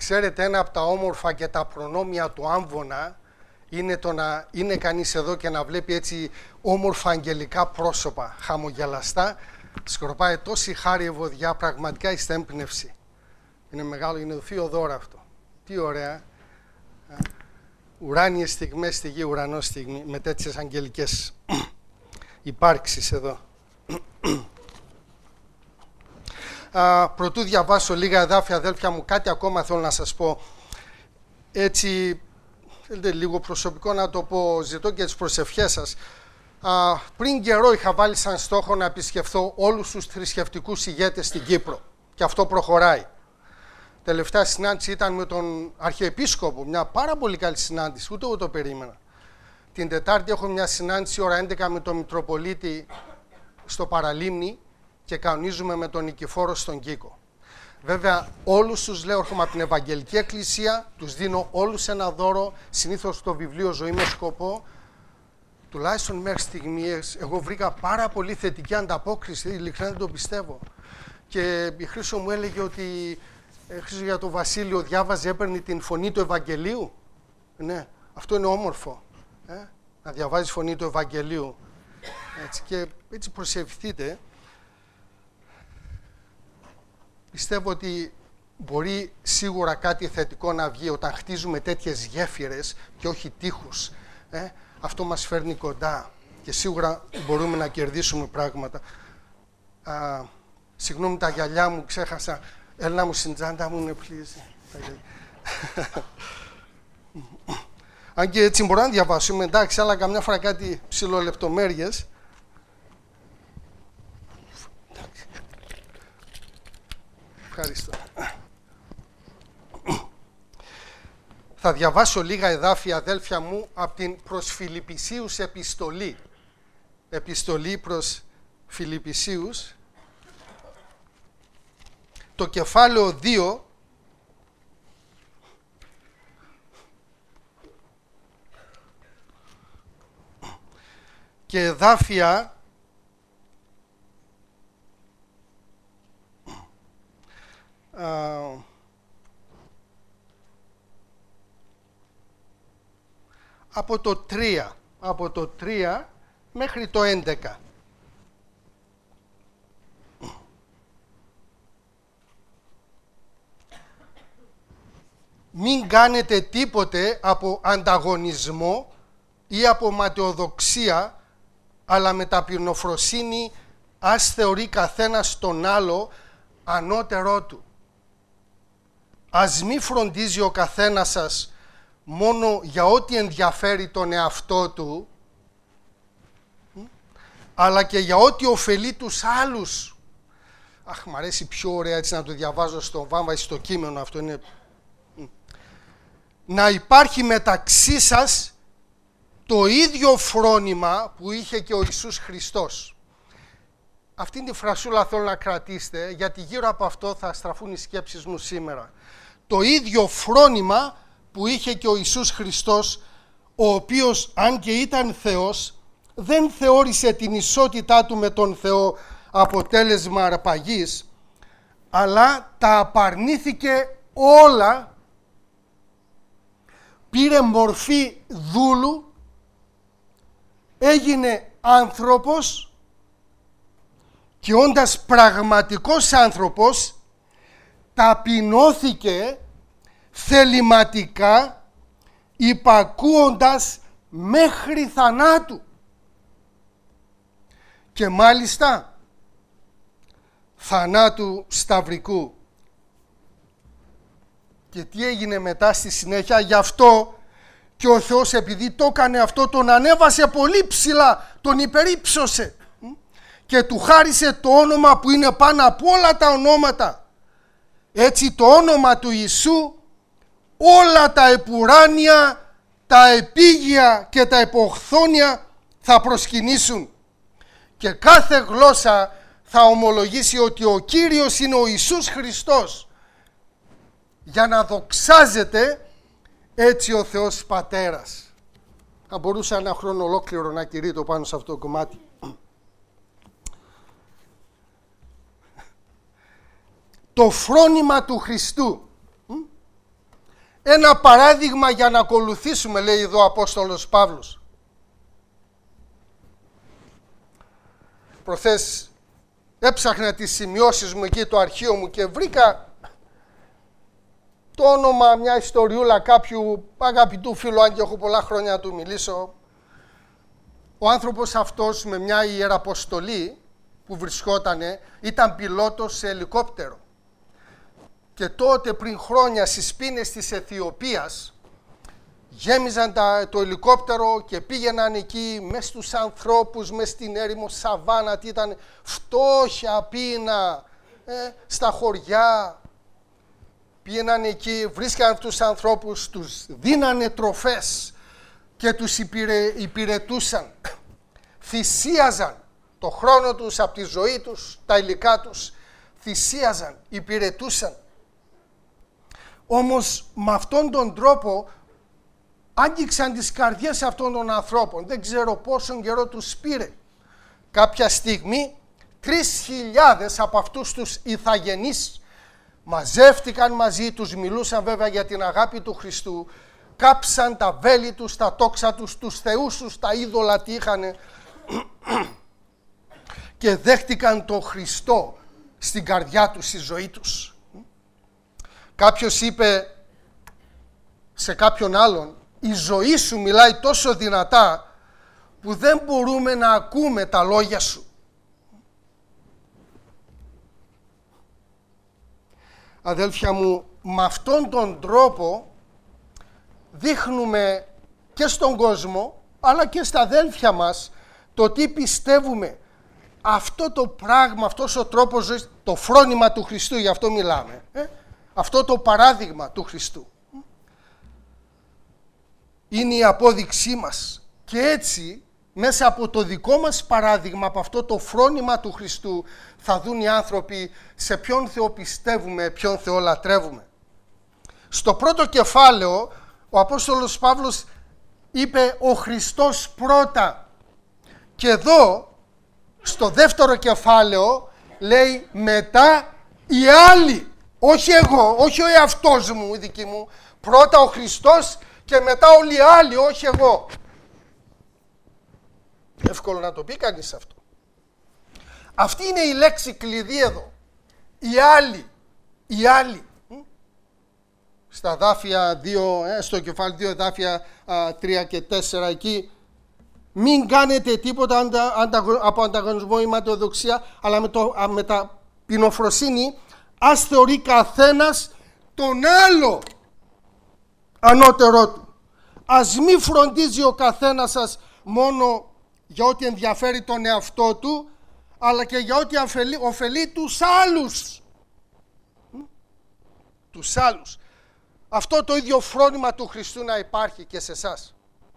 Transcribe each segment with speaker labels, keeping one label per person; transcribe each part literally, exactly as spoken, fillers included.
Speaker 1: Ξέρετε, ένα από τα όμορφα και τα προνόμια του άμβονα είναι το να είναι κανείς εδώ και να βλέπει έτσι όμορφα αγγελικά πρόσωπα, χαμογελαστά. Σκορπάει τόση χάρη ευωδιά, πραγματικά η έμπνευση. Είναι μεγάλο, είναι θείο δώρο αυτό. Τι ωραία. Ουράνιες στιγμές στη γη, ουρανό στιγμή, με τέτοιες αγγελικές υπάρξεις εδώ. Α, προτού διαβάσω λίγα εδάφια, αδέλφια μου, κάτι ακόμα θέλω να σας πω. Έτσι, θέλετε λίγο προσωπικό να το πω, ζητώ και τις προσευχές σας. Α, πριν καιρό είχα βάλει σαν στόχο να επισκεφθώ όλους τους θρησκευτικούς ηγέτες στην Κύπρο. Και αυτό προχωράει. Τελευταία συνάντηση ήταν με τον Αρχιεπίσκοπο, μια πάρα πολύ καλή συνάντηση, ούτε εγώ το περίμενα. Την Τετάρτη έχω μια συνάντηση ώρα έντεκα με τον Μητροπολίτη στο Παραλίμνη και κανονίζουμε με τον Νικηφόρο στον Κίκο. Βέβαια, όλους τους λέω, έρχομαι από την Ευαγγελική Εκκλησία, τους δίνω όλους ένα δώρο, συνήθως το βιβλίο «Ζωή με σκοπό». Τουλάχιστον μέχρι στιγμής, εγώ βρήκα πάρα πολύ θετική ανταπόκριση, ειλικρινά δεν το πιστεύω. Και η Χρύσο μου έλεγε ότι ε, Χρύσο, για τον Βασίλειο διάβαζε, έπαιρνε την φωνή του Ευαγγελίου. Ναι, αυτό είναι όμορφο. Ε? Να διαβάζει φωνή του Ευαγγελίου. Έτσι, και έτσι προσευχηθείτε. Πιστεύω ότι μπορεί σίγουρα κάτι θετικό να βγει όταν χτίζουμε τέτοιες γέφυρες και όχι τείχους. Ε? Αυτό μας φέρνει κοντά και σίγουρα μπορούμε να κερδίσουμε πράγματα. Α, συγγνώμη, τα γυαλιά μου ξέχασα. Έλα μου στην τσάντα μου, είναι πλήση. Αν και έτσι μπορώ να διαβάσουμε, εντάξει, αλλά καμιά φορά κάτι ψηλολεπτομέρειες. Ευχαριστώ. Θα διαβάσω λίγα εδάφια, αδέλφια μου, από την προς Φιλιππισίους επιστολή. Επιστολή προς Φιλιππισίους. Το κεφάλαιο δύο. Και εδάφια α, από το τρία, από το τρία μέχρι το έντεκα. Μην κάνετε τίποτε από ανταγωνισμό ή από ματαιοδοξία, αλλά με ταπεινοφροσύνη ας θεωρεί καθένας τον άλλο ανώτερό του. Ας μη φροντίζει ο καθένας σας μόνο για ό,τι ενδιαφέρει τον εαυτό του, αλλά και για ό,τι ωφελεί τους άλλους. Αχ, μ' αρέσει πιο ωραία έτσι να το διαβάζω στο βάμβα, στο κείμενο αυτό είναι. Να υπάρχει μεταξύ σας το ίδιο φρόνημα που είχε και ο Ιησούς Χριστός. Αυτήν τη φρασούλα θέλω να κρατήσετε, γιατί γύρω από αυτό θα στραφούν οι σκέψεις μου σήμερα. Το ίδιο φρόνημα που είχε και ο Ιησούς Χριστός, ο οποίος, αν και ήταν Θεός, δεν θεώρησε την ισότητά του με τον Θεό αποτέλεσμα αρπαγής, αλλά τα απαρνήθηκε όλα, πήρε μορφή δούλου, έγινε άνθρωπος και όντας πραγματικός άνθρωπος ταπεινώθηκε θεληματικά, υπακούοντας μέχρι θανάτου. Και μάλιστα θανάτου σταυρικού. Και τι έγινε μετά στη συνέχεια? Γι' αυτό και ο Θεός, επειδή το έκανε αυτό, τον ανέβασε πολύ ψηλά, τον υπερύψωσε και του χάρισε το όνομα που είναι πάνω από όλα τα ονόματα. Έτσι το όνομα του Ιησού όλα τα επουράνια, τα επίγεια και τα εποχθόνια θα προσκυνήσουν και κάθε γλώσσα θα ομολογήσει ότι ο Κύριος είναι ο Ιησούς Χριστός, για να δοξάζεται έτσι ο Θεός Πατέρας. Θα μπορούσα ένα χρόνο ολόκληρο να κηρύττω πάνω σε αυτό το κομμάτι. Το φρόνημα του Χριστού. ένα παράδειγμα για να ακολουθήσουμε, λέει εδώ ο Απόστολος Παύλος. Προχθές έψαχνα τις σημειώσεις μου εκεί, το αρχείο μου, και βρήκα το όνομα, μια ιστοριούλα κάποιου αγαπητού φίλου, αν και έχω πολλά χρόνια να του μιλήσω. Ο άνθρωπος αυτός με μια ιεραποστολή που βρισκότανε ήταν πιλότος σε ελικόπτερο. Και τότε πριν χρόνια στις πίνες της Αιθιοπίας γέμιζαν τα, το ελικόπτερο και πήγαιναν εκεί μες στους ανθρώπους, μες στην έρημο σαβάνα, τι ήταν, φτώχεια, πείνα, ε, στα χωριά. Πήγαιναν εκεί, βρίσκαν τους ανθρώπους, τους δίνανε τροφές και τους υπηρε, υπηρετούσαν. Θυσίαζαν το χρόνο τους από τη ζωή τους, τα υλικά τους, θυσίαζαν, υπηρετούσαν. Όμως με αυτόν τον τρόπο άγγιξαν τις καρδιές αυτών των ανθρώπων. Δεν ξέρω πόσον καιρό τους πήρε. Κάποια στιγμή τρεις χιλιάδες από αυτούς τους ηθαγενείς μαζεύτηκαν μαζί, τους μιλούσαν βέβαια για την αγάπη του Χριστού, κάψαν τα βέλη τους, τα τόξα τους, τους θεούς τους, τα είδωλα τι είχανε και δέχτηκαν τον Χριστό στην καρδιά τους, στη ζωή τους. Κάποιος είπε σε κάποιον άλλον, η ζωή σου μιλάει τόσο δυνατά που δεν μπορούμε να ακούμε τα λόγια σου. Αδέλφια μου, με αυτόν τον τρόπο δείχνουμε και στον κόσμο, αλλά και στα αδέλφια μας, το τι πιστεύουμε. Αυτό το πράγμα, αυτός ο τρόπος ζωής, το φρόνημα του Χριστού, γι' αυτό μιλάμε. Ε? Αυτό το παράδειγμα του Χριστού είναι η απόδειξή μας. Και έτσι, μέσα από το δικό μας παράδειγμα, από αυτό το φρόνημα του Χριστού, θα δουν οι άνθρωποι σε ποιον Θεό πιστεύουμε, ποιον Θεό λατρεύουμε. Στο πρώτο κεφάλαιο, ο Απόστολος Παύλος είπε ο Χριστός πρώτα. Και εδώ, στο δεύτερο κεφάλαιο, λέει μετά οι άλλοι. Όχι εγώ, όχι ο εαυτός μου, η δική μου. Πρώτα ο Χριστός και μετά όλοι οι άλλοι, όχι εγώ. Εύκολο να το πει κανείς αυτό. Αυτή είναι η λέξη κλειδί εδώ. Οι άλλοι. Οι άλλοι. Στα δάφια δύο, ε, στο κεφάλι δύο, δάφια τρία και τέσσερα εκεί. Μην κάνετε τίποτα αντα, αντα, από ανταγωνισμό ή ματαιοδοξία, αλλά με, το, α, με ταπεινοφροσύνη, ας θεωρεί καθένας τον άλλο ανώτερό του. Ας μη φροντίζει ο καθένας σας μόνο για ό,τι ενδιαφέρει τον εαυτό του, αλλά και για ό,τι ωφελεί, ωφελεί τους άλλους. Τους άλλους. Αυτό το ίδιο φρόνημα του Χριστού να υπάρχει και σε εσάς.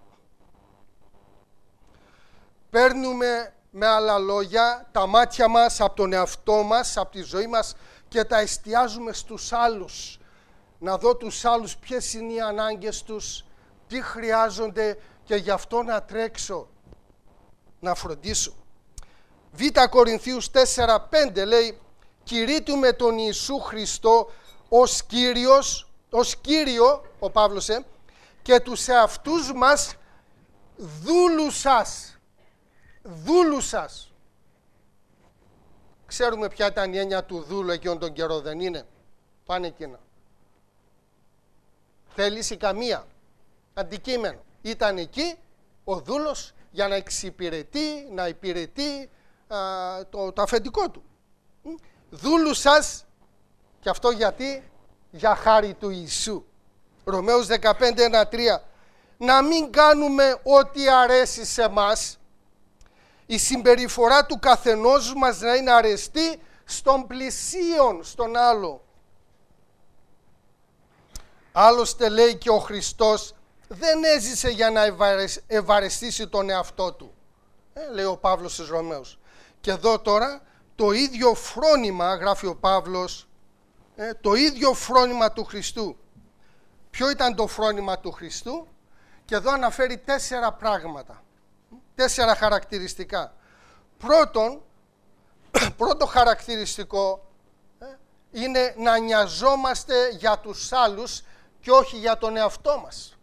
Speaker 1: Παίρνουμε με άλλα λόγια τα μάτια μας από τον εαυτό μας, από τη ζωή μας και τα εστιάζουμε στους άλλους. Να δω τους άλλους ποιες είναι οι ανάγκες τους, τι χρειάζονται και γι' αυτό να τρέξω, να φροντίσω. Β Κορινθίους τέσσερα πέντε λέει κηρύττουμε τον Ιησού Χριστό ως Κύριος, ως Κύριο, ο Παύλος, ε, και τους εαυτούς μας δούλους σας. Δούλους σας. Ξέρουμε ποια ήταν η έννοια του δούλου εκείνον τον καιρό, δεν είναι? Πάνε εκείνα. Θέληση καμία. Αντικείμενο. Ήταν εκεί ο δούλος για να εξυπηρετεί, να υπηρετεί α, το, το αφεντικό του. Δούλους σας, και αυτό γιατί? Για χάρη του Ιησού. Ρωμαίους δεκαπέντε ένα τρία. Να μην κάνουμε ό,τι αρέσει σε μας, η συμπεριφορά του καθενός μας να είναι αρεστή στον πλησίον, στον άλλο. Άλλωστε λέει και ο Χριστός δεν έζησε για να ευαρεστήσει τον εαυτό του. Ε, λέει ο Παύλος στους Ρωμαίους. Και εδώ τώρα το ίδιο φρόνημα, γράφει ο Παύλος, ε, το ίδιο φρόνημα του Χριστού. Ποιο ήταν το φρόνημα του Χριστού? Και εδώ αναφέρει τέσσερα πράγματα. Τέσσερα χαρακτηριστικά. Πρώτον, πρώτο χαρακτηριστικό ε, είναι να νοιαζόμαστε για τους άλλους και όχι για τον εαυτό μας.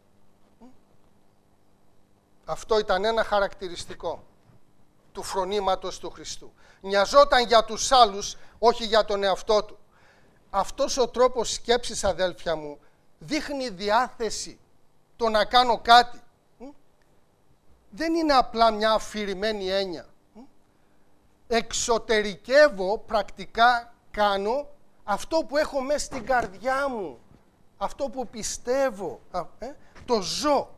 Speaker 1: Αυτό ήταν ένα χαρακτηριστικό του φρονήματος του Χριστού. Νοιαζόταν για τους άλλους, όχι για τον εαυτό του. Αυτός ο τρόπος σκέψης, αδέλφια μου, δείχνει διάθεση το να κάνω κάτι. Δεν είναι απλά μια αφηρημένη έννοια. Εξωτερικεύω, πρακτικά κάνω αυτό που έχω μέσα στην καρδιά μου, αυτό που πιστεύω, ε, το ζω.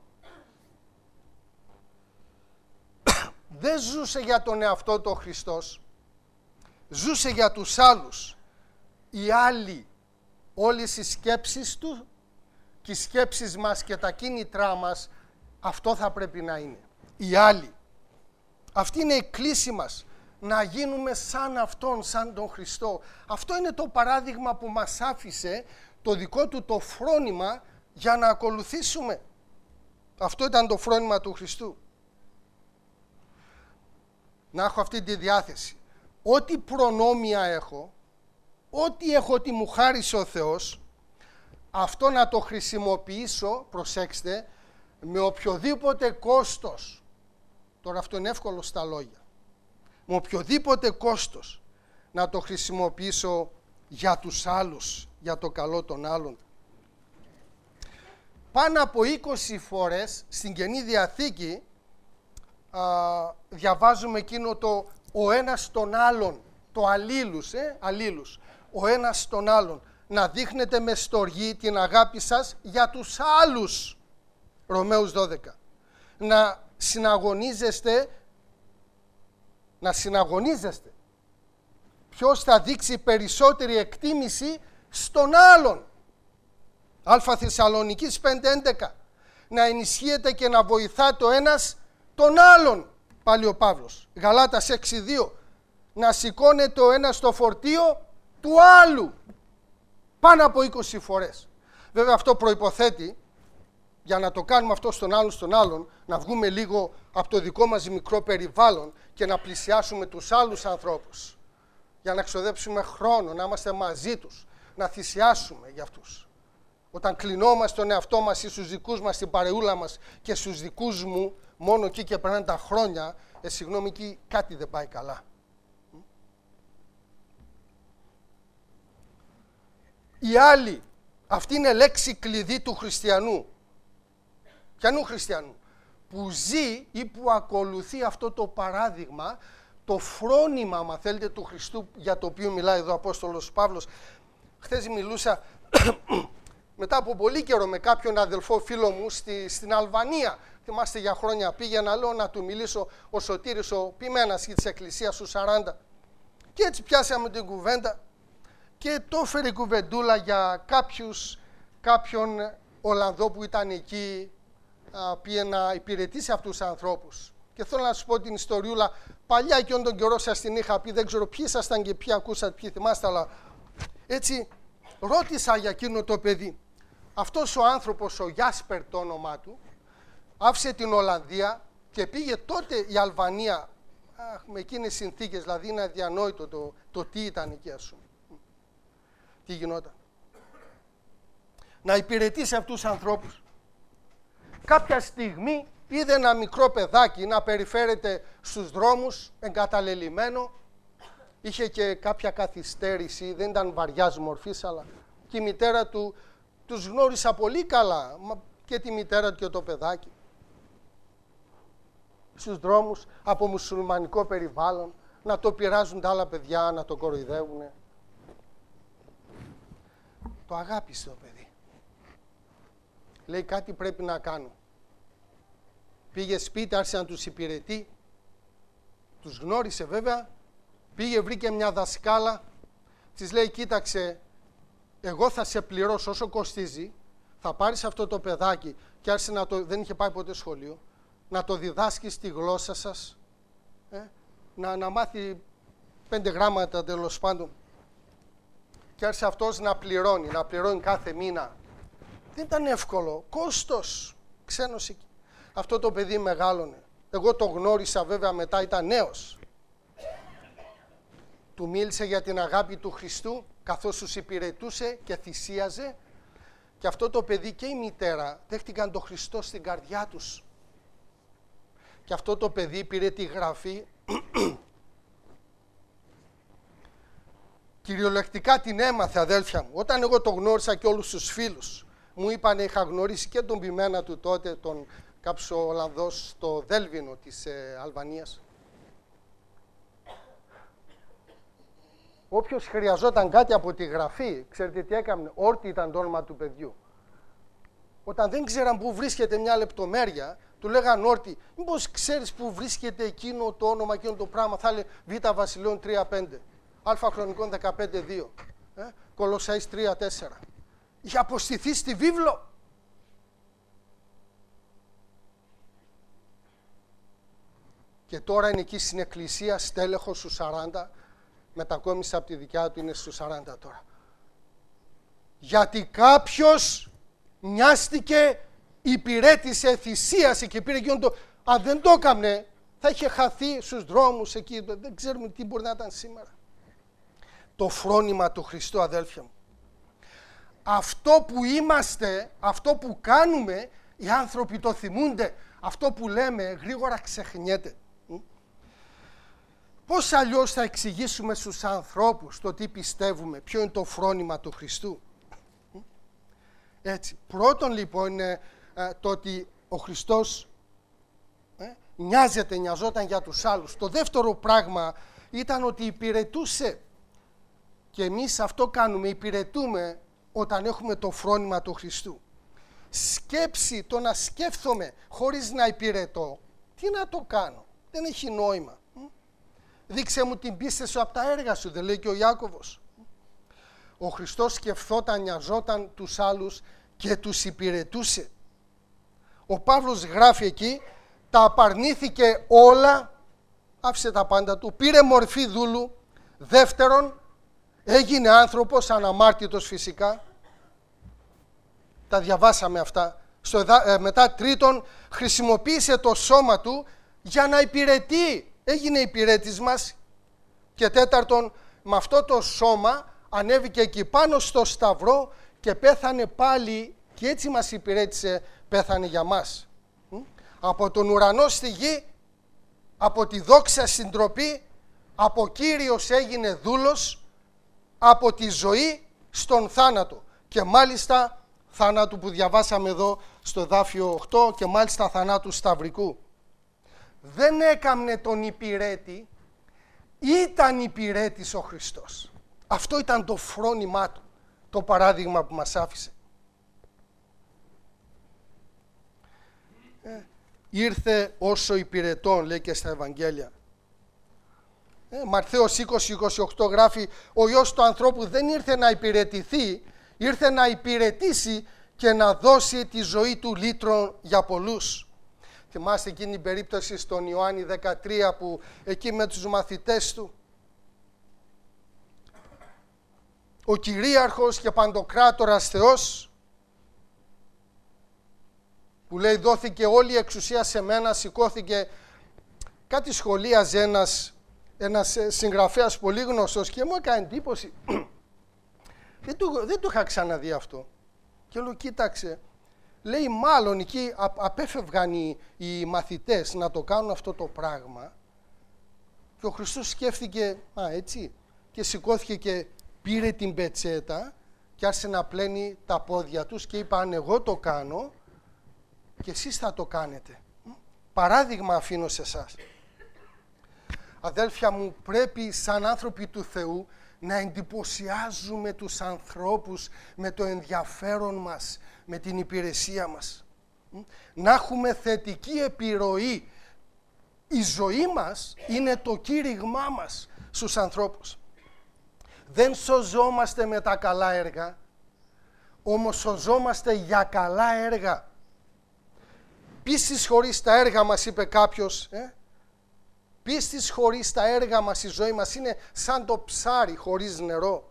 Speaker 1: Δεν ζούσε για τον εαυτό του ο Χριστός, ζούσε για τους άλλους. Οι άλλοι, όλες οι σκέψεις του και οι σκέψεις μας και τα κίνητρά μας, αυτό θα πρέπει να είναι. Οι άλλοι. Αυτή είναι η κλίση μας, να γίνουμε σαν Αυτόν, σαν τον Χριστό. Αυτό είναι το παράδειγμα που μας άφησε το δικό του το φρόνημα για να ακολουθήσουμε. Αυτό ήταν το φρόνημα του Χριστού. Να έχω αυτή τη διάθεση. Ό,τι προνόμια έχω, ό,τι έχω ότι μου χάρισε ο Θεός, αυτό να το χρησιμοποιήσω, προσέξτε, με οποιοδήποτε κόστος. Τώρα αυτό είναι εύκολο στα λόγια. Με οποιοδήποτε κόστος να το χρησιμοποιήσω για τους άλλους, για το καλό των άλλων. Πάνω από είκοσι φορές στην Καινή Διαθήκη α, διαβάζουμε εκείνο το ο ένας τον άλλον, το αλλήλους, ε, αλλήλους, ο ένας τον άλλον, να δείχνετε με στοργή την αγάπη σας για τους άλλους. Ρωμαίους δώδεκα. Να συναγωνίζεστε, να συναγωνίζεστε. Ποιος θα δείξει περισσότερη εκτίμηση στον άλλον. Α Θεσσαλονικής πέντε έντεκα. Να ενισχύετε και να βοηθάτε ο ένας τον άλλον. Πάλι ο Παύλος. Γαλάτας έξι δύο. Να σηκώνετε ο ένας το φορτίο του άλλου. Πάνω από είκοσι φορές. Βέβαια αυτό προϋποθέτει, για να το κάνουμε αυτό στον άλλον στον άλλον, να βγούμε λίγο από το δικό μας μικρό περιβάλλον και να πλησιάσουμε τους άλλους ανθρώπους. Για να ξοδέψουμε χρόνο, να είμαστε μαζί τους, να θυσιάσουμε για αυτούς. Όταν κλεινόμαστε τον εαυτό μας ή στους δικούς μας, στην παρεούλα μας και στους δικούς μου, μόνο εκεί και περνάνε τα χρόνια, ε, συγγνώμη, εκεί κάτι δεν πάει καλά. Οι άλλοι, αυτή είναι λέξη κλειδί του χριστιανού. Ποιανού χριστιανού? Που ζει ή που ακολουθεί αυτό το παράδειγμα, το φρόνημα, αν θέλετε, του Χριστού, για το οποίο μιλάει εδώ ο Απόστολος Παύλος. Χθες μιλούσα μετά από πολύ καιρό με κάποιον αδελφό φίλο μου στη, στην Αλβανία. Θυμάστε, για χρόνια πήγαινα, λέω να του μιλήσω ο Σωτήρης, ο ποιμένας της Εκκλησίας του σαράντα. Και έτσι πιάσαμε την κουβέντα και το έφερε κουβεντούλα για κάποιους, κάποιον Ολλανδό που ήταν εκεί, πήγε να υπηρετήσει αυτούς τους ανθρώπους. Και θέλω να σου πω την ιστοριούλα. Παλιά εκείνον τον καιρό σας την είχα πει, δεν ξέρω ποιοι ήσασταν και ποιοι ακούσατε, ποιοι θυμάστε, αλλά έτσι ρώτησα για εκείνο το παιδί. Αυτός ο άνθρωπος, ο Γιάσπερ το όνομά του, άφησε την Ολλανδία και πήγε τότε η Αλβανία, αχ, με εκείνες συνθήκες, δηλαδή είναι αδιανόητο το, το τι ήταν εκεί, ας πούμε. Τι γινόταν. Να υπηρετήσει αυτούς τους ανθρώπους. Κάποια στιγμή είδε ένα μικρό παιδάκι να περιφέρεται στους δρόμους, εγκαταλελειμμένο. Είχε και κάποια καθυστέρηση, δεν ήταν βαριάς μορφής, αλλά και η μητέρα του τους γνώρισα πολύ καλά, και τη μητέρα του και το παιδάκι. Στους δρόμους, από μουσουλμανικό περιβάλλον, να το πειράζουν τα άλλα παιδιά, να το κοροϊδεύουν. Το αγάπησε το παιδί. Λέει, κάτι πρέπει να κάνω. Πήγε σπίτι, άρχισε να τους υπηρετεί. Τους γνώρισε βέβαια. Πήγε, βρήκε μια δασκάλα. Της λέει, κοίταξε, εγώ θα σε πληρώσω όσο κοστίζει. Θα πάρεις αυτό το παιδάκι, και άρχισε να το, δεν είχε πάει ποτέ σχολείο, να το διδάσκεις τη γλώσσα σας, ε, να, να μάθει πέντε γράμματα τέλος πάντων. Και άρχισε αυτός να πληρώνει, να πληρώνει κάθε μήνα. Δεν ήταν εύκολο, κόστος, ξένος εκεί. Αυτό το παιδί μεγάλωνε. Εγώ το γνώρισα βέβαια μετά, ήταν νέος. Του μίλησε για την αγάπη του Χριστού, καθώς τους υπηρετούσε και θυσίαζε. Και αυτό το παιδί και η μητέρα δέχτηκαν τον Χριστό στην καρδιά τους. Και αυτό το παιδί πήρε τη γραφή, κυριολεκτικά την έμαθε, αδέλφια μου. Όταν εγώ το γνώρισα και όλους τους φίλους, μου είπανε, είχα γνωρίσει και τον πειμένα του τότε, τον κάποιος Ολλανδός στο Δέλβινο της ε, Αλβανίας. Όποιος χρειαζόταν κάτι από τη γραφή, ξέρετε τι έκανε, Όρτη ήταν το όνομα του παιδιού. Όταν δεν ξέραν πού βρίσκεται μια λεπτομέρεια, του λέγαν Όρτη, μήπως ξέρεις πού βρίσκεται εκείνο το όνομα, εκείνο το πράγμα, θα λέει Β Βασιλείων τρία πέντε, Α Χρονικών δεκαπέντε δύο, ε, Κολοσσαείς τρία τέσσερα. Είχε αποστηθεί στη βίβλο. Και τώρα είναι εκεί στην εκκλησία, στέλεχος στους σαράντα, μετακόμισε από τη δικιά του, είναι στους σαράντα τώρα. Γιατί κάποιος νοιάστηκε, υπηρέτησε, θυσίασε και πήρε εκείνο το... Αν δεν το έκαμνε, θα είχε χαθεί στους δρόμους εκεί, δεν ξέρουμε τι μπορεί να ήταν σήμερα. Το φρόνημα του Χριστού, αδέλφια μου. Αυτό που είμαστε, αυτό που κάνουμε, οι άνθρωποι το θυμούνται. Αυτό που λέμε γρήγορα ξεχνιέται. Πώς αλλιώς θα εξηγήσουμε στους ανθρώπους το τι πιστεύουμε, ποιο είναι το φρόνημα του Χριστού. Έτσι, πρώτον λοιπόν είναι ε, το ότι ο Χριστός ε, νοιάζεται, νοιαζόταν για τους άλλους. Το δεύτερο πράγμα ήταν ότι υπηρετούσε. Και εμείς αυτό κάνουμε, υπηρετούμε όταν έχουμε το φρόνημα του Χριστού. Σκέψη, το να σκέφτομαι χωρίς να υπηρετώ, τι να το κάνω, δεν έχει νόημα. Δείξε μου την πίστη σου από τα έργα σου, δεν λέει και ο Ιάκωβος. Ο Χριστός σκεφτόταν, νοιαζόταν τους άλλους και τους υπηρετούσε. Ο Παύλος γράφει εκεί, τα απαρνήθηκε όλα, άφησε τα πάντα του, πήρε μορφή δούλου. Δεύτερον, έγινε άνθρωπος, αναμάρτητος φυσικά. Τα διαβάσαμε αυτά. Στο, ε, μετά τρίτον, χρησιμοποίησε το σώμα του για να υπηρετεί. Έγινε υπηρέτης μας. Και τέταρτον, με αυτό το σώμα ανέβηκε εκεί πάνω στο σταυρό και πέθανε πάλι και έτσι μας υπηρέτησε, πέθανε για μας. Από τον ουρανό στη γη, από τη δόξα συντροπή, από Κύριος έγινε δούλος, από τη ζωή στον θάνατο. Και μάλιστα θάνατου που διαβάσαμε εδώ στο εδάφιο οκτώ και μάλιστα θανάτου σταυρικού. Δεν έκαμνε τον υπηρέτη, ήταν υπηρέτης ο Χριστός. Αυτό ήταν το φρόνημά του, το παράδειγμα που μας άφησε. Ε, ήρθε όσο υπηρετών, λέει και στα Ευαγγέλια. Ε, Ματθαίος είκοσι είκοσι οκτώ γράφει, ο Υιός του ανθρώπου δεν ήρθε να υπηρετηθεί, ήρθε να υπηρετήσει και να δώσει τη ζωή του λύτρων για πολλούς. Θυμάστε εκείνη την περίπτωση στον Ιωάννη δεκατρία που εκεί με τους μαθητές του ο κυρίαρχος και παντοκράτορας Θεός που λέει δόθηκε όλη η εξουσία σε μένα, σηκώθηκε, κάτι σχολίαζε ένας, ένας συγγραφέας πολύ γνωστός και μου έκανε εντύπωση. δεν, το, δεν το είχα ξαναδεί αυτό. Και λέω κοίταξε, λέει μάλλον εκεί απέφευγαν οι, οι μαθητές να το κάνουν αυτό το πράγμα και ο Χριστός σκέφτηκε, α έτσι, και σηκώθηκε και πήρε την πετσέτα και άρχισε να πλένει τα πόδια τους και είπε αν εγώ το κάνω και εσείς θα το κάνετε. Παράδειγμα αφήνω σε εσάς. Αδέλφια μου, πρέπει σαν άνθρωποι του Θεού να εντυπωσιάζουμε τους ανθρώπους με το ενδιαφέρον μας, με την υπηρεσία μας. Να έχουμε θετική επιρροή. Η ζωή μας είναι το κήρυγμά μας στους ανθρώπους. Δεν σωζόμαστε με τα καλά έργα, όμως σωζόμαστε για καλά έργα. Πίστης χωρίς τα έργα μας, είπε κάποιος, ε? Πίστης χωρίς τα έργα μας, η ζωή μας είναι σαν το ψάρι χωρίς νερό.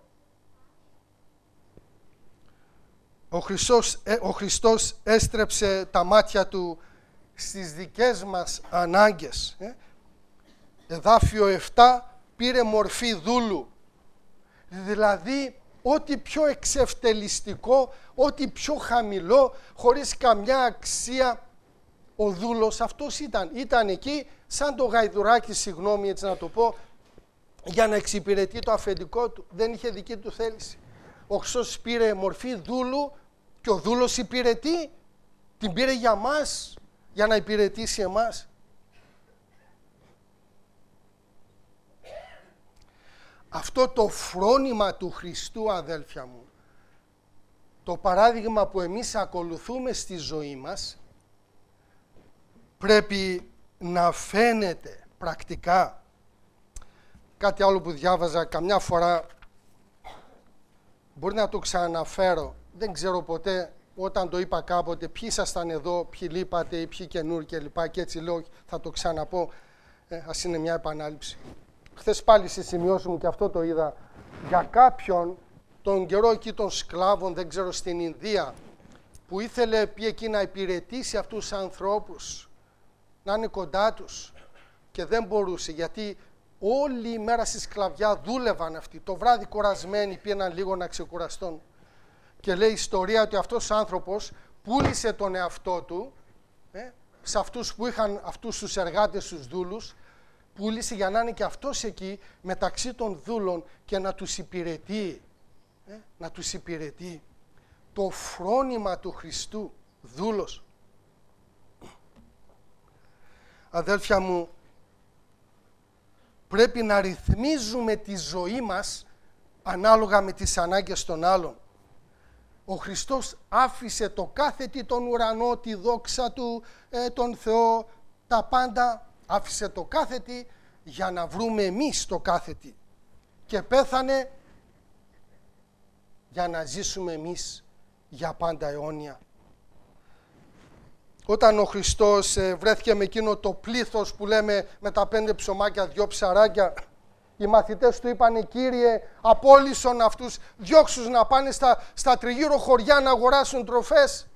Speaker 1: Ο Χριστός, ε, ο Χριστός έστρεψε τα μάτια του στις δικές μας ανάγκες. Ε? Εδάφιο επτά, πήρε μορφή δούλου. Δηλαδή ό,τι πιο εξευτελιστικό, ό,τι πιο χαμηλό, χωρίς καμιά αξία. Ο δούλος αυτός ήταν. Ήταν εκεί σαν το γαϊδουράκι, συγγνώμη έτσι να το πω, για να εξυπηρετεί το αφεντικό του. Δεν είχε δική του θέληση. Ο Χριστός πήρε μορφή δούλου και ο δούλος υπηρετεί. Την πήρε για μας, για να υπηρετήσει εμάς. Αυτό το φρόνημα του Χριστού, αδέλφια μου, το παράδειγμα που εμείς ακολουθούμε στη ζωή μας, πρέπει να φαίνεται πρακτικά. Κάτι άλλο που διάβαζα καμιά φορά, μπορεί να το ξαναφέρω, δεν ξέρω ποτέ όταν το είπα κάποτε, ποιοι ήσασταν εδώ, ποιοι λείπατε ή ποιοι καινούργοι κλπ. Και έτσι λέω, θα το ξαναπώ, ε, ας είναι μια επανάληψη. Χθες πάλι στη σημειώση μου και αυτό το είδα, για κάποιον τον καιρό εκεί των σκλάβων, δεν ξέρω, στην Ινδία, που ήθελε πει εκεί να υπηρετήσει αυτούς τους ανθρώπους, να είναι κοντά τους και δεν μπορούσε, γιατί όλη η μέρα στη σκλαβιά δούλευαν αυτοί, το βράδυ κουρασμένοι πήγαιναν λίγο να ξεκουραστούν. Και λέει η ιστορία ότι αυτός ο άνθρωπος πούλησε τον εαυτό του ε, σε αυτούς που είχαν αυτούς τους εργάτες, τους δούλους, πούλησε για να είναι και αυτός εκεί μεταξύ των δούλων και να τους υπηρετεί. Ε, να τους υπηρετεί. Το φρόνημα του Χριστού, δούλος. Αδέλφια μου, πρέπει να ρυθμίζουμε τη ζωή μας ανάλογα με τις ανάγκες των άλλων. Ο Χριστός άφησε το κάθε τι, τον ουρανό, τη δόξα του, ε, τον Θεό, τα πάντα, άφησε το κάθε τι για να βρούμε εμείς το κάθε τι. Και πέθανε για να ζήσουμε εμείς για πάντα αιώνια. Όταν ο Χριστός ε, βρέθηκε με εκείνο το πλήθος που λέμε με τα πέντε ψωμάκια, δυο ψαράκια, οι μαθητές του είπανε, Κύριε, απόλυσον αυτούς, διώξους να πάνε στα, στα τριγύρω χωριά να αγοράσουν τροφές.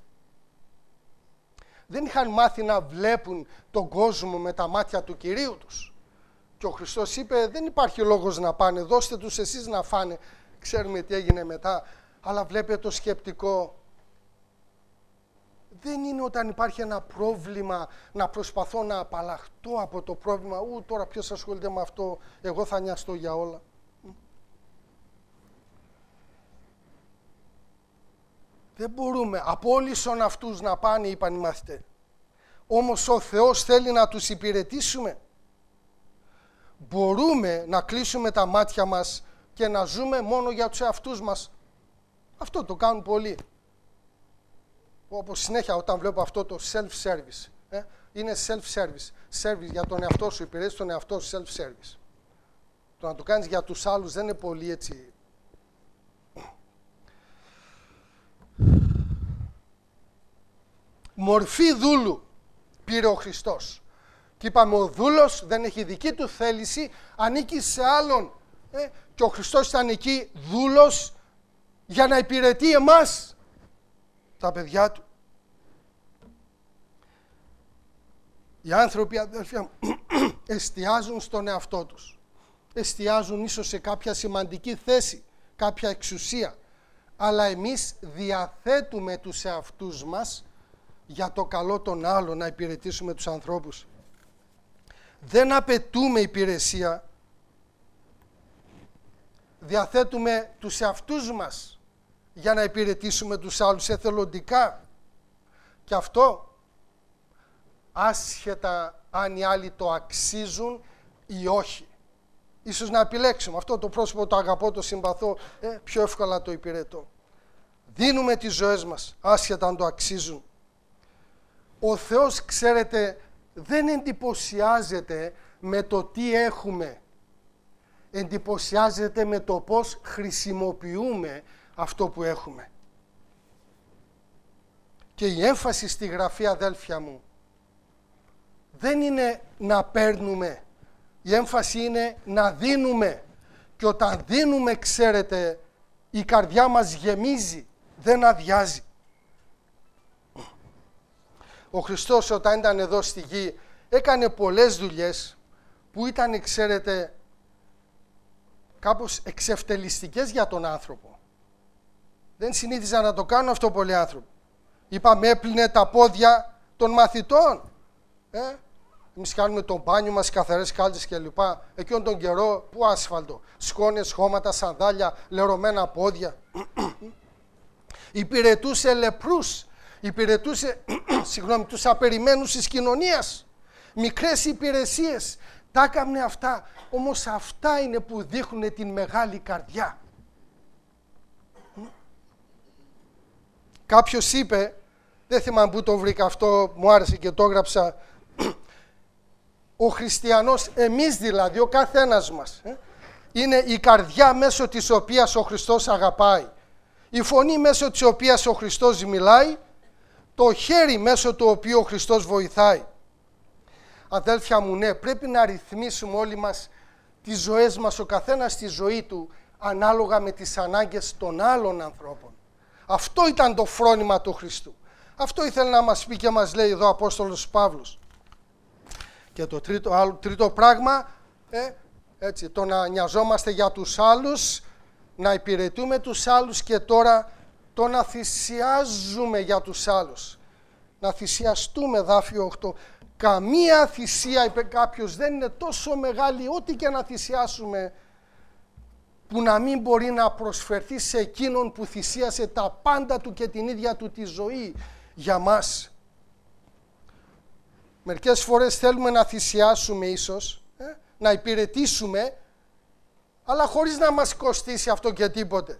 Speaker 1: Δεν είχαν μάθει να βλέπουν τον κόσμο με τα μάτια του Κυρίου τους. Και ο Χριστός είπε, δεν υπάρχει λόγος να πάνε, δώστε τους εσείς να φάνε. Ξέρουμε τι έγινε μετά, αλλά βλέπετε το σκεπτικό. Δεν είναι όταν υπάρχει ένα πρόβλημα να προσπαθώ να απαλλαχτώ από το πρόβλημα. Ού, τώρα ποιος ασχολείται με αυτό, εγώ θα νοιαστώ για όλα. Δεν μπορούμε. Απόλυσον αυτούς να πάνε, είπαν οι μαθητές. Όμως ο Θεός θέλει να τους υπηρετήσουμε. Μπορούμε να κλείσουμε τα μάτια μας και να ζούμε μόνο για τους εαυτούς μας. Αυτό το κάνουν πολλοί. Όπως συνέχεια όταν βλέπω αυτό το self-service. Ε, είναι self-service. Service για τον εαυτό σου, υπηρέτηση τον εαυτό σου, self-service. Το να το κάνεις για τους άλλους δεν είναι πολύ έτσι. Μορφή δούλου πήρε ο Χριστός. Και είπαμε ο δούλος δεν έχει δική του θέληση, ανήκει σε άλλον. Ε, και ο Χριστός ήταν εκεί δούλος για να υπηρετεί εμάς, τα παιδιά του. Οι άνθρωποι, αδέρφια, εστιάζουν στον εαυτό τους. Εστιάζουν ίσως σε κάποια σημαντική θέση, κάποια εξουσία. Αλλά εμείς διαθέτουμε τους εαυτούς μας για το καλό των άλλων, να υπηρετήσουμε τους ανθρώπους. Δεν απαιτούμε υπηρεσία. Διαθέτουμε τους εαυτούς μας για να υπηρετήσουμε τους άλλους εθελοντικά. Και αυτό άσχετα αν οι άλλοι το αξίζουν ή όχι. Ίσως να επιλέξουμε. Αυτό το πρόσωπο το αγαπώ, το συμπαθώ, ε, πιο εύκολα το υπηρετώ. Δίνουμε τις ζωές μας, άσχετα αν το αξίζουν. Ο Θεός, ξέρετε, δεν εντυπωσιάζεται με το τι έχουμε. Εντυπωσιάζεται με το πώς χρησιμοποιούμε αυτό που έχουμε. Και η έμφαση στη Γραφή, αδέλφια μου, δεν είναι να παίρνουμε. Η έμφαση είναι να δίνουμε. Και όταν δίνουμε, ξέρετε, η καρδιά μας γεμίζει, δεν αδειάζει. Ο Χριστός όταν ήταν εδώ στη γη έκανε πολλές δουλειές που ήταν, ξέρετε, κάπως εξευτελιστικές για τον άνθρωπο. Δεν συνήθιζαν να το κάνουν αυτό πολλοί άνθρωποι. Είπαμε, έπλυνε τα πόδια των μαθητών. Ε? Εμείς κάνουμε το μπάνιο μας, καθαρές κάλτσες κλπ. Εκείνον τον καιρό, πού άσφαλτο, σκόνες, χώματα, σανδάλια, λερωμένα πόδια. Υπηρετούσε λεπρούς, υπηρετούσε συγγνώμη, τους απεριμένους της κοινωνίας. Μικρές υπηρεσίες, τα έκαμνε αυτά. Όμως αυτά είναι που δείχνουν την μεγάλη καρδιά. Κάποιος είπε, δεν θυμάμαι πού το βρήκα αυτό, μου άρεσε και το έγραψα, ο χριστιανός, εμείς δηλαδή, ο καθένας μας, ε, είναι η καρδιά μέσω της οποίας ο Χριστός αγαπάει, η φωνή μέσω της οποίας ο Χριστός μιλάει, το χέρι μέσω του οποίου ο Χριστός βοηθάει. Αδέλφια μου, ναι, πρέπει να ρυθμίσουμε όλοι μας τις ζωές μας, ο καθένας τη ζωή του, ανάλογα με τις ανάγκες των άλλων ανθρώπων. Αυτό ήταν το φρόνημα του Χριστού. Αυτό ήθελε να μας πει και μας λέει εδώ ο Απόστολος Παύλος. Και το τρίτο, άλλο, τρίτο πράγμα, ε, έτσι, το να νοιαζόμαστε για τους άλλους, να υπηρετούμε τους άλλους και τώρα το να θυσιάζουμε για τους άλλους. Να θυσιαστούμε, δάφιο οκτώ. Καμία θυσία, είπε κάποιος, δεν είναι τόσο μεγάλη, ό,τι και να θυσιάσουμε, που να μην μπορεί να προσφερθεί σε εκείνον που θυσίασε τα πάντα του και την ίδια του τη ζωή για μας. Μερικές φορές θέλουμε να θυσιάσουμε ίσως, ε, να υπηρετήσουμε, αλλά χωρίς να μας κοστίσει αυτό και τίποτε.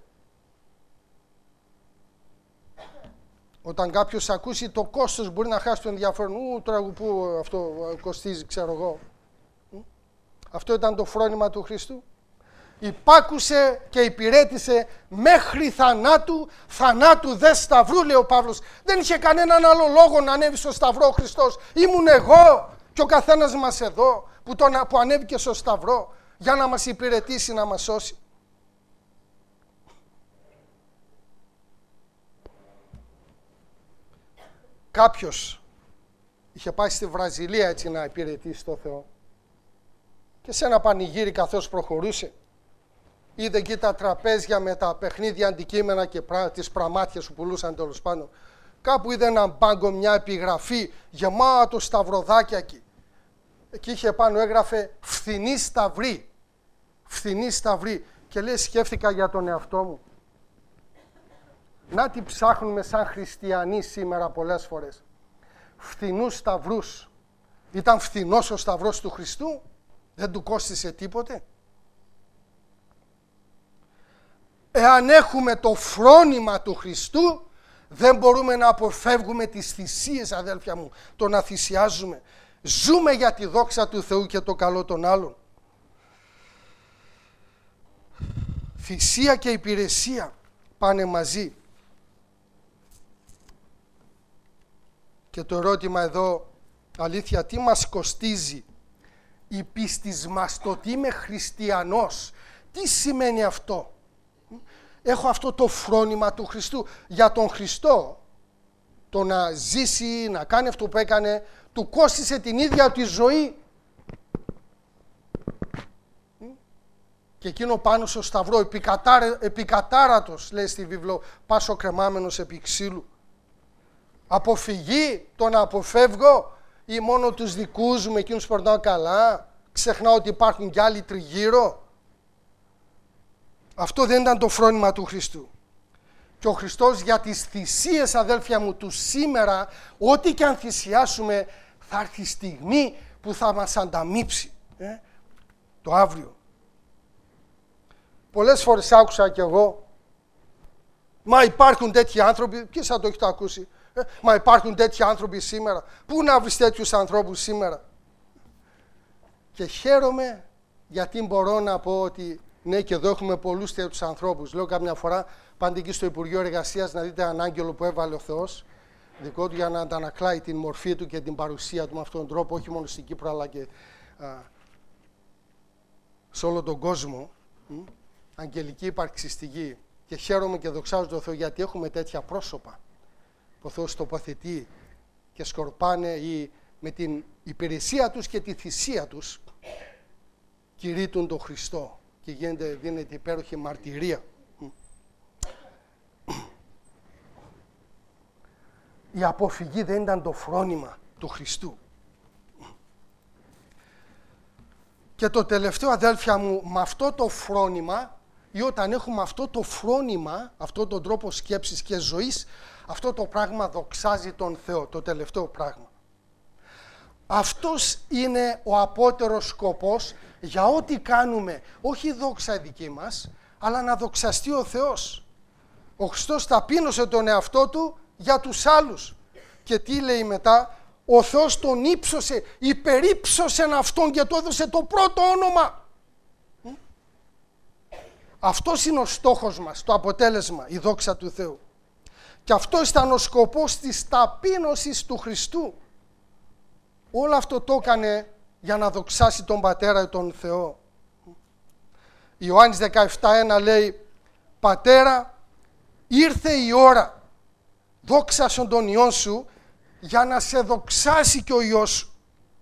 Speaker 1: Όταν κάποιος ακούσει το κόστος μπορεί να χάσει το ενδιαφέρον. Ου, τώρα που αυτό κοστίζει, ξέρω εγώ. Αυτό ήταν το φρόνημα του Χριστού. Υπάκουσε και υπηρέτησε μέχρι θανάτου, θανάτου δε σταυρού, λέει ο Παύλος. Δεν είχε κανέναν άλλο λόγο να ανέβει στο σταυρό ο Χριστός. Ήμουν εγώ και ο καθένας μας εδώ που, τον, που ανέβηκε στο σταυρό για να μας υπηρετήσει, να μας σώσει. Κάποιος είχε πάει στη Βραζιλία έτσι να υπηρετήσει το Θεό και σε ένα πανηγύρι καθώς προχωρούσε είδε εκεί τα τραπέζια με τα παιχνίδια αντικείμενα και πρά, τις πραμάτιες που πουλούσαν τέλος πάντων. Κάπου είδε έναν μπάγκο, μια επιγραφή γεμάτο σταυροδάκια εκεί. Εκεί είχε πάνω έγραφε φθηνή σταυρή. Φθηνή σταυρή. Και λέει, σκέφτηκα για τον εαυτό μου. Να τι ψάχνουμε σαν χριστιανοί σήμερα πολλές φορές. Φθηνούς σταυρούς. Ήταν φθηνός ο σταυρός του Χριστού. Δεν του κόστισε τίποτε. Εάν έχουμε το φρόνημα του Χριστού, δεν μπορούμε να αποφεύγουμε τις θυσίες, αδέλφια μου, το να θυσιάζουμε. Ζούμε για τη δόξα του Θεού και το καλό των άλλων. Θυσία και υπηρεσία πάνε μαζί. Και το ερώτημα εδώ, αλήθεια, τι μας κοστίζει η πίστης μας, το ότι είμαι χριστιανός. Τι σημαίνει αυτό? Έχω αυτό το φρόνημα του Χριστού. Για τον Χριστό, το να ζήσει, να κάνει αυτό που έκανε, του κόστισε την ίδια τη ζωή. Και εκείνο πάνω στο σταυρό, επικατάρα, επικατάρατος, λέει στη βίβλο, πάσο κρεμάμενος επί ξύλου. Αποφυγή, το να αποφεύγω ή μόνο τους δικούς μου, εκείνους που περνάω καλά, ξεχνάω ότι υπάρχουν κι άλλοι τριγύρω. Αυτό δεν ήταν το φρόνημα του Χριστού. Και ο Χριστός για τις θυσίες, αδέλφια μου, του σήμερα, ό,τι και αν θυσιάσουμε, θα έρθει η στιγμή που θα μας ανταμείψει. Ε? Το αύριο. Πολλές φορές άκουσα κι εγώ, μα υπάρχουν τέτοιοι άνθρωποι, ποιος θα το έχετε ακούσει, ε? Μα υπάρχουν τέτοιοι άνθρωποι σήμερα. Πού να βρεις τέτοιους ανθρώπους σήμερα? Και χαίρομαι γιατί μπορώ να πω ότι ναι, και εδώ έχουμε πολλούς τέτοιους ανθρώπους. Λέω καμιά φορά, πάντε εκεί στο Υπουργείο Εργασίας να δείτε έναν άγγελο που έβαλε ο Θεός, δικό του, για να αντανακλάει την μορφή του και την παρουσία του με αυτόν τον τρόπο, όχι μόνο στην Κύπρο αλλά και α, σε όλο τον κόσμο. Μ? Αγγελική ύπαρξη στη γη. Και χαίρομαι και δοξάζω τον Θεό γιατί έχουμε τέτοια πρόσωπα που ο Θεός τοποθετεί και σκορπάνε ή με την υπηρεσία τους και τη θυσία τους κηρύττουν τον Χριστό και γίνεται, δίνεται υπέροχη μαρτυρία. η αποφυγή δεν ήταν το φρόνημα του Χριστού. Και το τελευταίο, αδέλφια μου, με αυτό το φρόνημα, ή όταν έχουμε αυτό το φρόνημα, αυτό τον τρόπο σκέψης και ζωής, αυτό το πράγμα δοξάζει τον Θεό, το τελευταίο πράγμα. Αυτός είναι ο απότερος σκοπός για ό,τι κάνουμε, όχι η δόξα δική μας, αλλά να δοξαστεί ο Θεός. Ο Χριστός ταπείνωσε τον εαυτό του για τους άλλους. Και τι λέει μετά? Ο Θεός τον ύψωσε, υπερύψωσε αυτόν και του έδωσε το πρώτο όνομα. Αυτός είναι ο στόχος μας, το αποτέλεσμα, η δόξα του Θεού. Και αυτό ήταν ο σκοπός της ταπείνωσης του Χριστού. Όλο αυτό το έκανε για να δοξάσει τον Πατέρα τον Θεό. Ιωάννης δεκαεπτά ένα λέει, Πατέρα, ήρθε η ώρα, δόξασον τον Υιόν σου, για να σε δοξάσει και ο Υιός σου.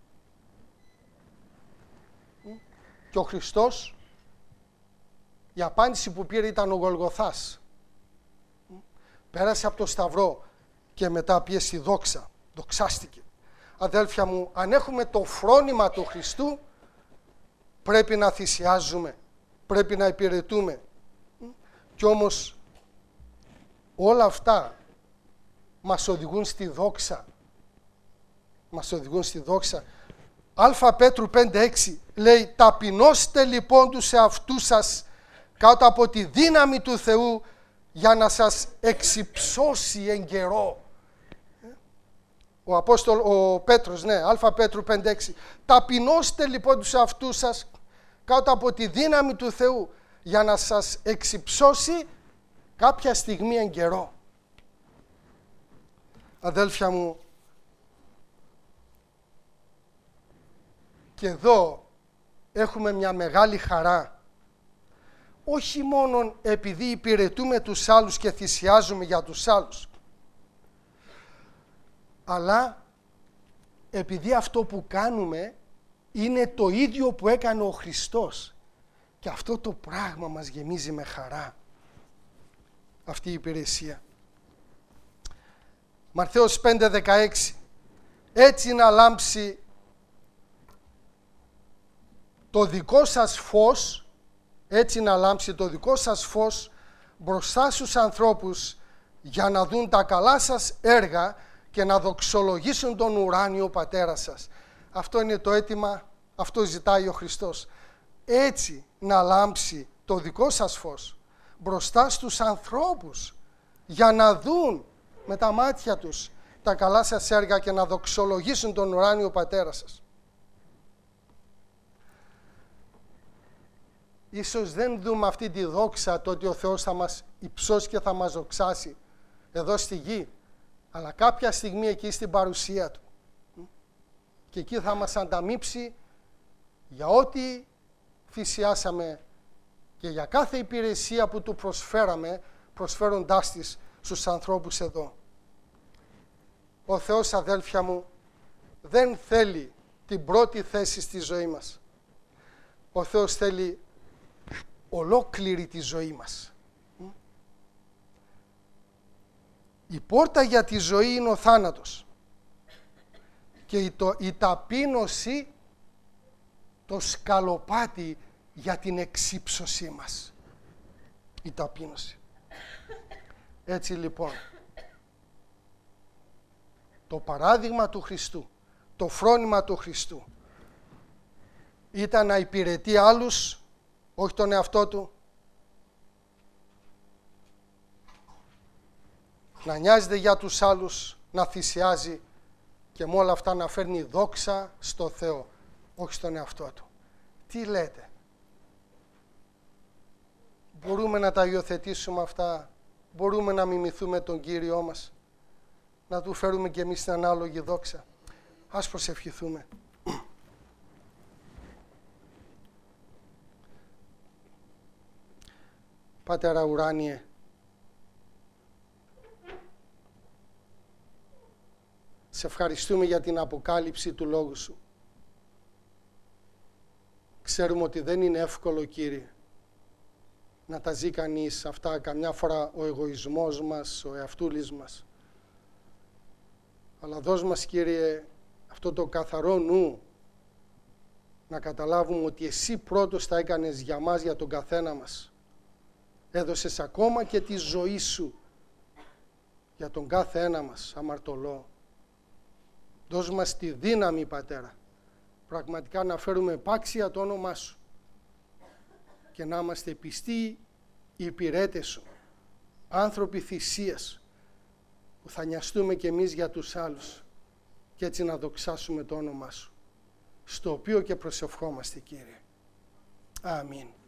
Speaker 1: Και ο Χριστός, η απάντηση που πήρε ήταν ο Γολγοθάς. Πέρασε από το Σταυρό και μετά πήγε στη δόξα, δοξάστηκε. Αδέλφια μου, αν έχουμε το φρόνημα του Χριστού, πρέπει να θυσιάζουμε, πρέπει να υπηρετούμε. Κι όμως όλα αυτά μας οδηγούν στη δόξα. Μας οδηγούν στη δόξα. Α Πέτρου πέντε έξι λέει, ταπεινώστε λοιπόν τους εαυτούς σας κάτω από τη δύναμη του Θεού για να σας εξυψώσει εν καιρό. Ο, Απόστολ, ο Πέτρος, ναι, Α Πέτρου πέντε έξι. Ταπεινώστε λοιπόν τους εαυτούς σας κάτω από τη δύναμη του Θεού για να σας εξυψώσει κάποια στιγμή εν καιρό. Αδέλφια μου, και εδώ έχουμε μια μεγάλη χαρά. Όχι μόνο επειδή υπηρετούμε τους άλλους και θυσιάζουμε για τους άλλους, αλλά επειδή αυτό που κάνουμε είναι το ίδιο που έκανε ο Χριστός. Και αυτό το πράγμα μας γεμίζει με χαρά, αυτή η υπηρεσία. Ματθαίος πέντε δεκαέξι. Έτσι να λάμψει το δικό σας φως, έτσι να λάμψει το δικό σας φως μπροστά στους ανθρώπους, για να δουν τα καλά σας έργα και να δοξολογήσουν τον ουράνιο Πατέρα σας. Αυτό είναι το αίτημα, αυτό ζητάει ο Χριστός. Έτσι να λάμψει το δικό σας φως μπροστά στους ανθρώπους, για να δουν με τα μάτια τους τα καλά σας έργα και να δοξολογήσουν τον ουράνιο Πατέρα σας. Ίσως δεν δούμε αυτή τη δόξα, το ότι ο Θεός θα μας υψώσει και θα μας δοξάσει εδώ στη γη, αλλά κάποια στιγμή εκεί στην παρουσία Του. Και εκεί θα μας ανταμείψει για ό,τι θυσιάσαμε και για κάθε υπηρεσία που Του προσφέραμε, προσφέροντάς της στους ανθρώπους εδώ. Ο Θεός, αδέλφια μου, δεν θέλει την πρώτη θέση στη ζωή μας. Ο Θεός θέλει ολόκληρη τη ζωή μας. Η πόρτα για τη ζωή είναι ο θάνατος και η, το, η ταπείνωση το σκαλοπάτι για την εξύψωσή μας. Η ταπείνωση. Έτσι λοιπόν, το παράδειγμα του Χριστού, το φρόνημα του Χριστού ήταν να υπηρετεί άλλους, όχι τον εαυτό Του, να νοιάζεται για τους άλλους, να θυσιάζει και με όλα αυτά να φέρνει δόξα στο Θεό, όχι στον εαυτό Του. Τι λέτε? Μπορούμε να τα υιοθετήσουμε αυτά, μπορούμε να μιμηθούμε τον Κύριό μας, να Του φέρουμε και εμείς την ανάλογη δόξα? Ας προσευχηθούμε. Πατέρα ουράνιε, σε ευχαριστούμε για την αποκάλυψη του Λόγου Σου. Ξέρουμε ότι δεν είναι εύκολο, Κύριε, να τα ζει κανείς αυτά, καμιά φορά ο εγωισμός μας, ο εαυτούλης μας. Αλλά δώσ' μας, Κύριε, αυτό το καθαρό νου, να καταλάβουμε ότι Εσύ πρώτος τα έκανες για μας, για τον καθένα μας. Έδωσες ακόμα και τη ζωή Σου για τον κάθε ένα μας αμαρτωλό. Δώσ' μας τη δύναμη, Πατέρα, πραγματικά να φέρουμε επάξια το όνομά Σου και να είμαστε πιστοί υπηρέτες Σου, άνθρωποι θυσίας, που θα νοιαστούμε κι εμείς για τους άλλους και έτσι να δοξάσουμε το όνομά Σου, στο οποίο και προσευχόμαστε, Κύριε. Αμήν.